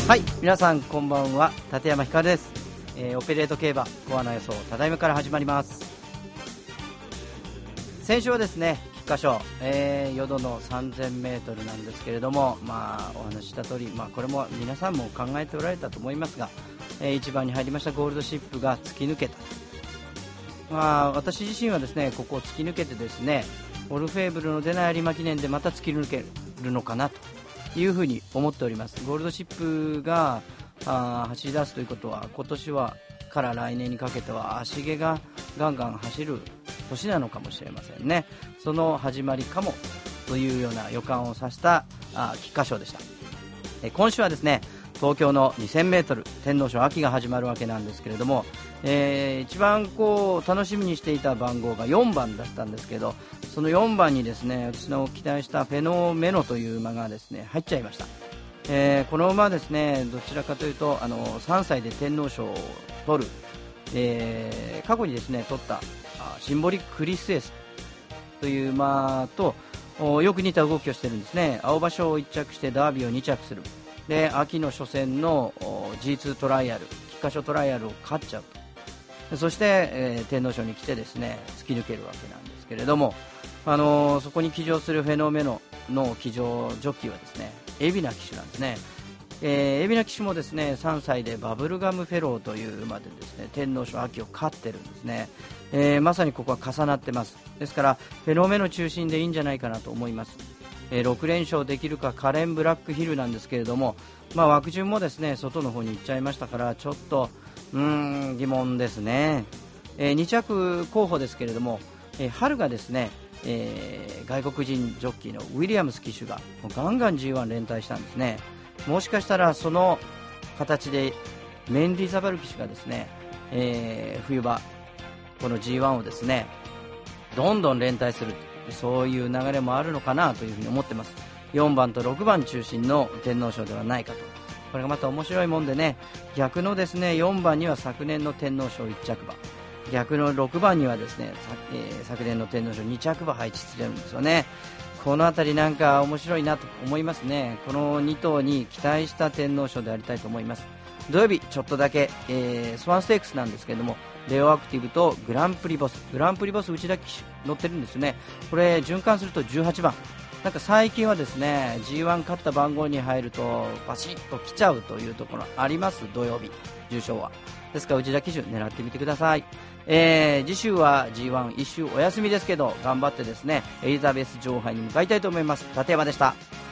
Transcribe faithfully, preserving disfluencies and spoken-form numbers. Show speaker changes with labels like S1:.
S1: はい、皆さんこんばんは、立山ひかるです。えー、オペレート競馬コアな予想、ただいまから始まります。先週はですね、菊花賞、えー、淀の さんぜんメートル なんですけれども、まあお話しした通り、まあこれも皆さんも考えておられたと思いますが、えー、いちばんに入りましたゴールドシップが突き抜けた。まあ私自身はですね、ここを突き抜けてですね、オルフェーブルの出ない有馬記念でまた突き抜けるのかなというふうに思っております。ゴールドシップがあ走り出すということは、今年はから来年にかけては足毛がガンガン走る年なのかもしれませんね。その始まりかもというような予感をさせたあ菊花賞でした。え今週はですね、東京の にせんメートル 天皇賞秋が始まるわけなんですけれども、えー、一番こう楽しみにしていた番号がよんばんだったんですけど、そのよんばんにですね、私の期待したフェノメノという馬がですね入っちゃいました。えー、この馬はですね、どちらかというとあのさんさいで天皇賞を取る、えー、過去にですね取ったシンボリッククリスエスという馬とよく似た動きをしているんですね。青葉賞をいっ着してダービーをに着する。で秋の初戦の ジーツー トライアル、菊花賞トライアルを勝っちゃうと。そして、えー、天皇賞に来てですね突き抜けるわけなんですけれども、あのー、そこに騎乗するフェノメノの騎乗ジョッキーはですね海老名騎手なんですね。えー、海老名騎手もですねさんさいでバブルガムフェローという馬でですね天皇賞秋を勝ってるんですね。えー、まさにここは重なってます。ですからフェノメノ中心でいいんじゃないかなと思います。えー、ろく連勝できるかカレンブラックヒルなんですけれども、まあ、枠順もですね外の方に行っちゃいましたから、ちょっとうーん疑問ですね。えー、に着候補ですけれども、えー、春がですね、えー、外国人ジョッキーのウィリアムス騎手がもうガンガン ジーワン 連帯したんですね。もしかしたらその形でメンディザバル騎手がですね、えー、冬場この ジーワン をですねどんどん連帯する、そういう流れもあるのかなというふうに思ってます。よんばんとろくばん中心の天皇賞ではないかと。これがまた面白いもんでね、逆のですねよんばんには昨年の天皇賞いっ着馬、逆のろくばんにはですね、えー、昨年の天皇賞に着馬配置してるんですよね。このあたりなんか面白いなと思いますね。このに頭に期待した天皇賞でありたいと思います。土曜日ちょっとだけ、えー、スワンステークスなんですけれども、レオアクティブとグランプリボス、グランプリボス内田騎手乗ってるんですね。これ循環するとじゅうはちばん。なんか最近はですね ジーワン 勝った番号に入るとバシッと来ちゃうというところあります。土曜日重賞はですから内田騎手狙ってみてください。えー、次週は ジーワン 一周お休みですけど頑張ってですねエリザベス女王杯に向かいたいと思います。立山でした。